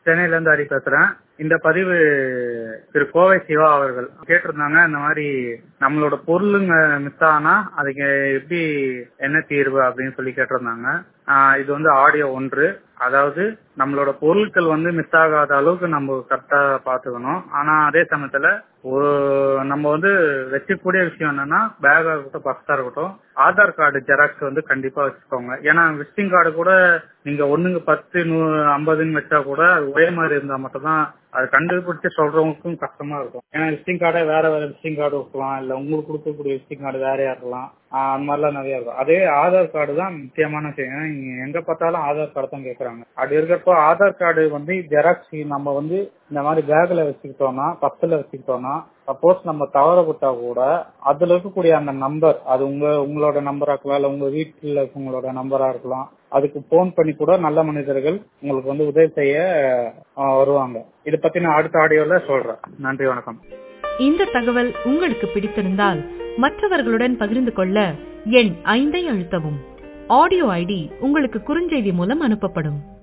சென்னையில இருந்து ஹரி பேசுறேன். இந்த பதிவு திரு கோவை சிவா அவர்கள் கேட்டிருந்தாங்க. இந்த மாதிரி நம்மளோட பொருளுங்க மிஸ் ஆனா அதுக்கு எப்படி என்ன தீர்வு அப்படின்னு சொல்லி கேட்டிருந்தாங்க. இது வந்து ஆடியோ 1. அதாவது நம்மளோட பொருட்கள் வந்து மிஸ் ஆகாத அளவுக்கு நம்ம கரெக்டா பாத்துக்கணும். ஆனா அதே சமயத்துல நம்ம வந்து வச்சுக்கூடிய விஷயம் என்னன்னா, பேக்கா இருக்கட்டும், பர்ஸா இருக்கட்டும், ஆதார் கார்டு ஜெராக்ஸ் வந்து கண்டிப்பா வச்சுக்கோங்க. ஏன்னா விசிட்டிங் கார்டு கூட நீங்க 1க்கு 10, 50 வச்சா கூட அது ஒரே மாதிரி இருந்தா மட்டும் தான் அது கண்டுபிடிச்சு சொல்றவங்களுக்கும் கஷ்டமா இருக்கும். ஏன்னா விசிட்டிங் கார்டே வேற விசிட்டிங் கார்டு இருக்கலாம், இல்ல உங்களுக்கு கொடுக்கக்கூடிய விசிட்டிங் கார்டு வேறையா இருக்கலாம். அந்த மாதிரிலாம் நிறைய இருக்கும். அதே ஆதார் கார்டு தான் முக்கியமான விஷயம். நீங்க எங்க பார்த்தாலும் ஆதார் கார்டு தான் கேட்கறாங்க. அப்படி இருக்கிறப்போ ஆதார் கார்டு வந்து ஜெராக்ஸ் நம்ம வந்து இந்த மாதிரி பேக்ல வச்சுக்கிட்டோம்னா, பர்ஸ்ல வச்சுக்கிட்டோம்னா, சப்போஸ் நம்ம தவறப்பட்டா கூட அதுல இருக்கக்கூடிய அந்த நம்பர், அது உங்களோட நம்பரா இருக்கலாம், இல்ல உங்க வீட்டுல உங்களோட நம்பரா இருக்கலாம், அதுக்கு போன் பண்ணி கூட நல்ல மனிதர்கள் உங்களுக்கு வந்து உதவி செய்ய வருவாங்க. இதை பத்தி நான் அடுத்த ஆடியோல சொல்றேன். நன்றி, வணக்கம். இந்த தகவல் உங்களுக்கு பிடித்திருந்தால் மற்றவர்களுடன் பகிர்ந்து கொள்ள எண் 5 அழுத்தவும். ஆடியோ ஐடி உங்களுக்கு குறுஞ்செய்தி மூலம் அனுப்பப்படும்.